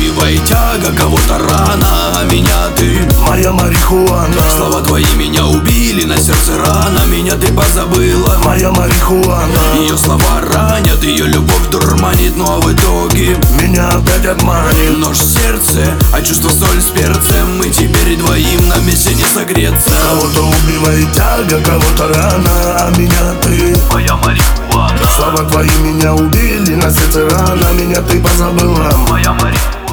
убивает тяга, кого-то рана, а меня ты моя марихуана. Слова твои меня убили, на сердце рана, меня ты позабыла, моя марихуана. Ее слова ранят, ее любовь дурманит, ну а в итоге меня опять обманет. нож в сердце, а чувство соль с перцем. Мы теперь двоим на месте не согреться. Кого-то убивает тяга, кого-то рана, а меня ты моя марихуана. Слова твои меня убили, на сердце рана, меня ты позабыла, моя марихуана.